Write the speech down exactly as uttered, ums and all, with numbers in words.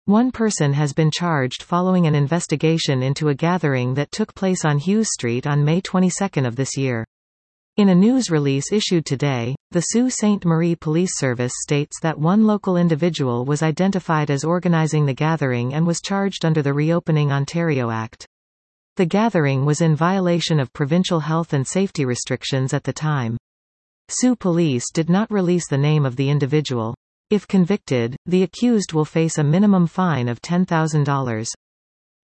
One person has been charged following an investigation into a gathering that took place on Hughes Street on May twenty-second of this year. In a news release issued today, the Sault Ste. Marie Police Service states that one local individual was identified as organizing the gathering and was charged under the Reopening Ontario Act. The gathering was in violation of provincial health and safety restrictions at the time. Sault Police did not release the name of the individual. If convicted, the accused will face a minimum fine of ten thousand dollars.